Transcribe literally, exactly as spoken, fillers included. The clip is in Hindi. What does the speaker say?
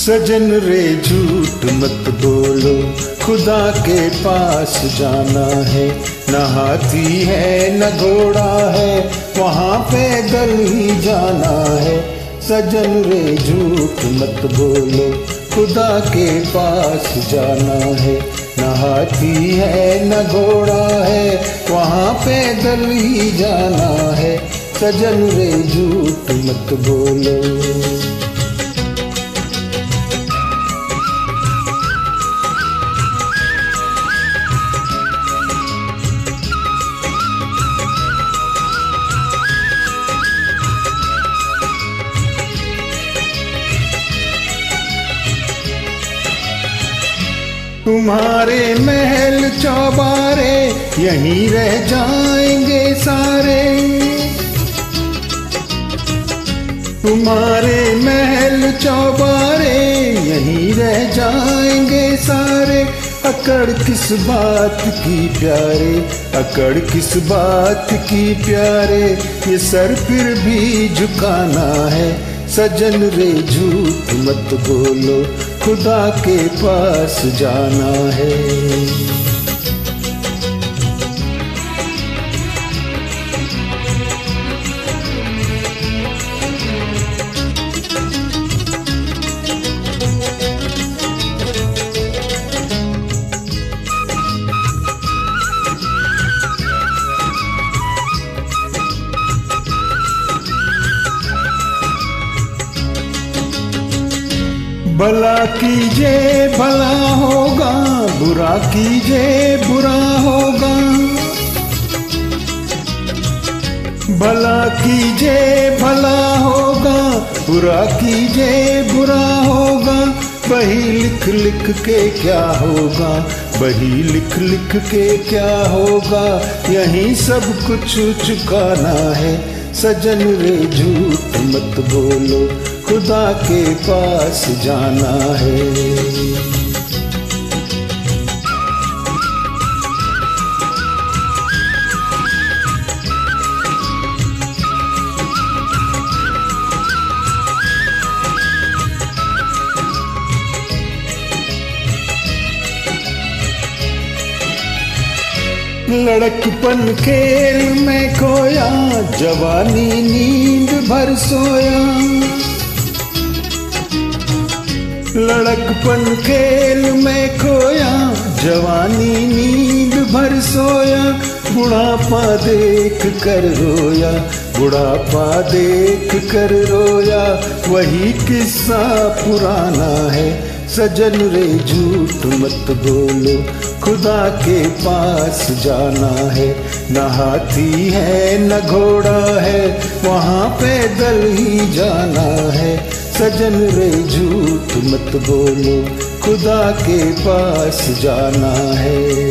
सजन रे झूठ मत बोलो, खुदा के पास जाना है। न हाथी है न घोड़ा है, वहाँ पैदल ही जाना है। सजन रे झूठ मत बोलो, खुदा के पास जाना है। न हाथी है न घोड़ा है, वहाँ पैदल ही जाना है। सजन रे झूठ मत बोलो। तुम्हारे महल चौबारे यहीं रह जाएंगे सारे। तुम्हारे महल चौबारे यहीं रह जाएंगे सारे। अकड़ किस बात की प्यारे, अकड़ किस बात की प्यारे, ये सर फिर भी झुकाना है। सजन रे झूठ मत बोलो, खुदा के पास जाना है। भला कीजिए भला होगा, बुरा कीजिए बुरा होगा। भला कीजिए भला होगा, बुरा कीजिए बुरा होगा। बही लिख लिख के क्या होगा, बही लिख लिख के क्या होगा। यहीं सब कुछ चुकाना है। सजन रे झूठ मत बोलो, खुदा के पास जाना है। लड़कपन खेल में खोया, जवानी नींद भर सोया। लड़कपन खेल में खोया, जवानी नींद भर सोया। बुढ़ापा देख कर रोया, बुढ़ापा देख कर रोया। वही किस्सा पुराना है। सजन रे झूठ मत बोलो, खुदा के पास जाना है। न हाथी है न घोड़ा है, वहाँ पैदल ही जाना है। सजन रे झूठ मत बोलो, खुदा के पास जाना है।